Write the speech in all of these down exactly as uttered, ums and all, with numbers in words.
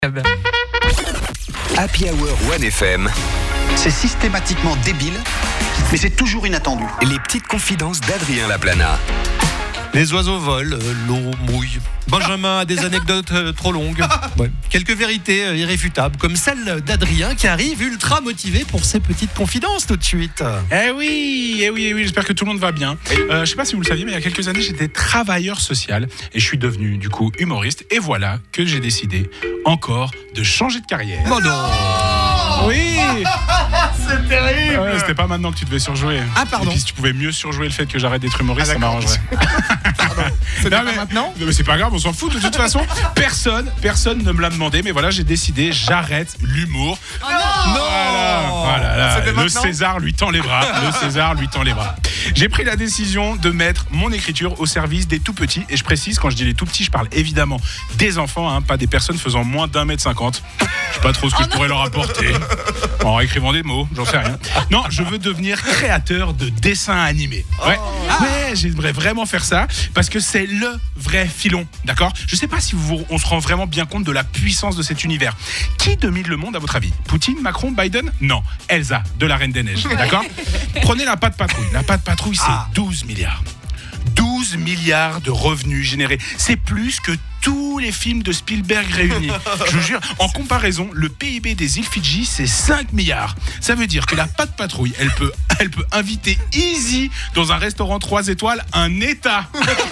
Happy Hour One F M. C'est systématiquement débile, mais c'est toujours inattendu. Les petites confidences d'Adrien Laplana. Les oiseaux volent, euh, l'eau mouille. Benjamin a des anecdotes euh, trop longues. Ouais. Quelques vérités euh, irréfutables, comme celle d'Adrien qui arrive ultra motivé pour ses petites confidences tout de suite. Eh oui, eh oui, eh oui, j'espère que tout le monde va bien. Euh, je sais pas si vous le saviez, mais il y a quelques années, j'étais travailleur social et je suis devenu du coup humoriste. Et voilà que j'ai décidé encore de changer de carrière. Oh non. Oui. C'est terrible. Ouais, c'était pas maintenant que tu devais surjouer. Ah pardon. Et puis si tu pouvais mieux surjouer le fait que j'arrête d'être humoriste, Ah, ça m'arrangerait. C'est Non, pas mais- maintenant. Non, mais c'est pas grave, on s'en fout de toute façon. Personne, personne ne me l'a demandé, mais voilà, j'ai décidé, j'arrête l'humour. Non. Voilà, voilà, là, C'était le maintenant César lui tend les bras. Le César lui tend les bras. J'ai pris la décision de mettre mon écriture au service des tout petits. Et je précise, quand je dis les tout petits, je parle évidemment des enfants, hein, pas des personnes faisant moins d'un mètre cinquante. Je sais pas trop ce que je pourrais leur apporter en écrivant des mots, j'en sais rien. Non, je veux devenir créateur de dessins animés. Ouais, ouais, j'aimerais vraiment faire ça parce que c'est le vrai filon, d'accord ? Je sais pas si vous, on se rend vraiment bien compte de la puissance de cet univers. Qui domine le monde à votre avis ? Poutine, Macron, Biden ? Non, Elsa de la Reine des Neiges, d'accord ? Prenez la Patte Patrouille. La Patte Patrouille, c'est Ah. douze milliards. douze milliards de revenus générés. C'est plus que tous les films de Spielberg réunis. Je vous jure, en comparaison, le P I B des îles Fidji, c'est cinq milliards. Ça veut dire que la Patte Patrouille, elle peut, elle peut inviter easy dans un restaurant trois étoiles un État.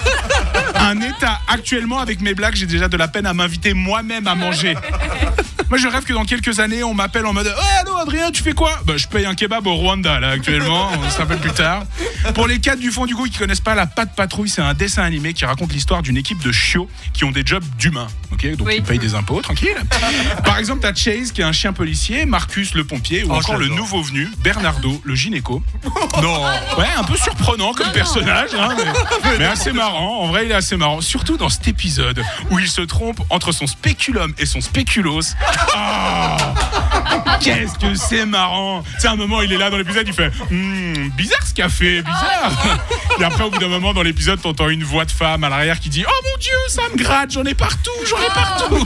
Un État. Actuellement, avec mes blagues, j'ai déjà de la peine à m'inviter moi-même à manger. Moi, je rêve que dans quelques années, on m'appelle en mode « Ouais, allô, Adrien, tu fais quoi ?» Bah, je paye un kebab au Rwanda, là, actuellement. On se rappelle plus tard. Pour les cadres du fond du coup qui connaissent pas, la Patte Patrouille, c'est un dessin animé qui raconte l'histoire d'une équipe de chiots qui ont des jobs d'humains. Ok, donc Oui. ils payent des impôts, tranquille. Par exemple, t'as Chase, qui est un chien policier, Marcus, le pompier, ou Oh, encore le j'adore. nouveau venu, Bernardo, le gynéco. Non. Ouais, un peu surprenant comme personnage, hein, mais, mais assez marrant. En vrai, il est assez marrant. Surtout dans cet épisode où il se trompe entre son spéculum et son spéculos. Ah, qu'est-ce que c'est marrant. C'est un moment, il est là dans l'épisode, il fait hmm, bizarre ce café, bizarre. Et après, au bout d'un moment, dans l'épisode, t'entends une voix de femme à l'arrière qui dit oh mon Dieu, ça me gratte, j'en ai partout, j'en ai partout.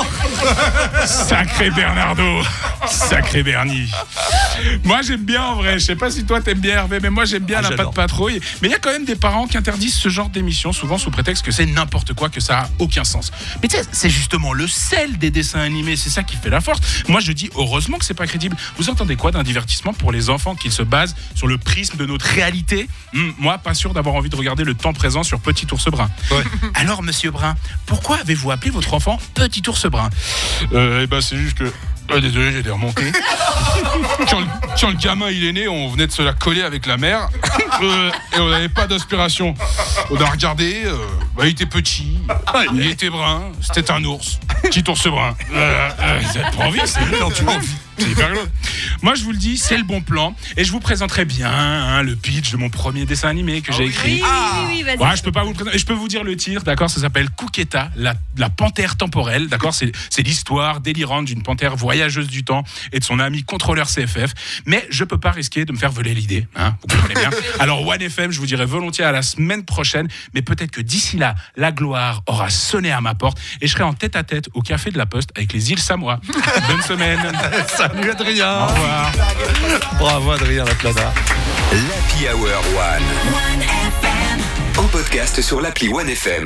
Sacré Bernardo, sacré Bernie. Moi, j'aime bien en vrai. Je sais pas si toi t'aimes bien Hervé, mais moi j'aime bien Ah, la j'adore. Patte Patrouille. Mais il y a quand même des parents qui interdisent ce genre d'émission, souvent sous prétexte que c'est n'importe quoi, que ça a aucun sens. Mais tu sais, c'est justement le sel des dessins animés, c'est ça qui fait la force. Moi, je dis heureusement que c'est pas crédible. Vous entendez quoi d'un divertissement pour les enfants qui se base sur le prisme de notre réalité ? Hum, Moi, pas sûr d'avoir envie de regarder le temps présent sur Petit Ours Brun. Ouais. Alors, Monsieur Brun, pourquoi avez-vous appelé votre enfant Petit Ours Brun ? euh, Eh ben, c'est juste que. Euh, désolé, j'ai des remontées. quand, le, quand le gamin il est né, on venait de se la coller avec la mère euh, et on n'avait pas d'aspiration. On a regardé, euh, bah, il était petit, il était brun, c'était un ours, petit ours brun. Euh, euh, vous avez pas envie, c'est bien, tu vois. C'est hyper rigolo. Moi, je vous le dis, c'est le bon plan et je vous présenterai bien hein, le pitch de mon premier dessin animé que j'ai écrit. Oui, oui, oui, vas-y. Ouais, je peux pas vous le présenter. Je peux vous dire le titre, d'accord ? Ça s'appelle Kuketa, la, la panthère temporelle, d'accord ? C'est, c'est l'histoire délirante d'une panthère voyageuse du temps et de son ami contrôleur C F F. Mais je peux pas risquer de me faire voler l'idée, hein ? Vous comprenez bien. Alors One F M, je vous dirai volontiers à la semaine prochaine, mais peut-être que d'ici là, la gloire aura sonné à ma porte et je serai en tête à tête au café de la Poste avec les îles Samoa. Bonne semaine. Salut Adrien. Au revoir. Bravo Adrien Laplana. L'Happy Hour One. En podcast sur l'appli One F M.